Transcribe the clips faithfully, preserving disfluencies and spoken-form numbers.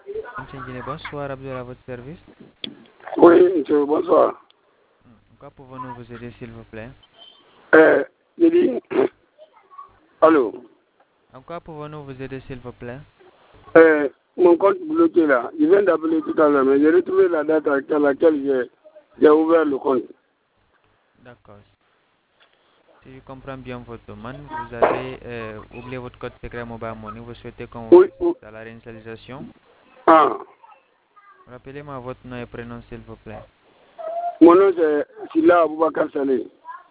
Monsieur Guinée, bonsoir, Abdul à votre service. Oui, monsieur, bonsoir. En quoi pouvons-nous vous aider, s'il vous plaît? Euh, j'ai dit, allô, En quoi pouvons-nous vous aider, s'il vous plaît? euh, mon compte bloqué là, je viens d'appeler tout à l'heure, mais j'ai retrouvé la date à laquelle j'ai j'ai ouvert le compte. D'accord. Si je comprends bien votre demande, vous avez euh, oublié votre code secret Mobile Money. Vous souhaitez qu'on vous Oui, oui. assiste à la réinitialisation. Ah, Rappelez-moi votre nom et prénom, s'il vous plaît. mon nom c'est Silla Aboubakar Saleh.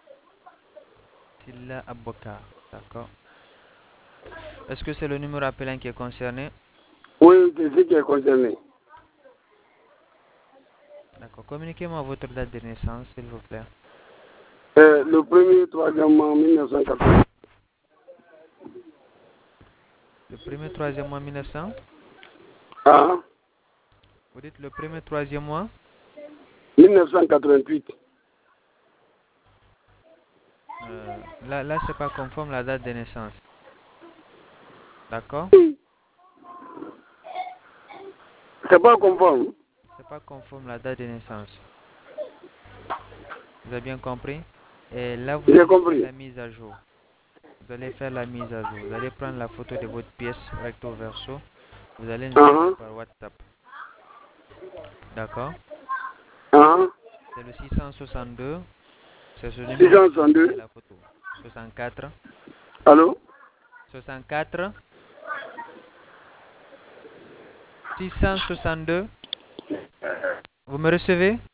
Silla Abokar. D'accord. Est-ce que c'est le numéro appelant qui est concerné? Oui, c'est ce qui est concerné. D'accord. Communiquez-moi votre date de naissance, s'il vous plaît. Euh, le premier troisième mois mille neuf cent quatre-vingt. Le premier, troisième mois mille neuf cents? Ah, Vous dites le premier, troisième mois? mille neuf cent quatre-vingt-huit. Euh, là, là c'est pas conforme la date de naissance. D'accord? C'est pas conforme. C'est pas conforme la date de naissance. Vous avez bien compris? Et là, vous J'ai allez faire compris. la mise à jour. Vous allez faire la mise à jour. Vous allez prendre la photo de votre pièce recto verso. Vous allez nous Ah, envoyer par WhatsApp. D'accord? ah, C'est le six cent soixante-deux. C'est ce numéro que j'ai envoyé six cent soixante-deux. la photo. soixante-quatre. Allô? soixante-quatre. six cent soixante-deux. Vous me recevez?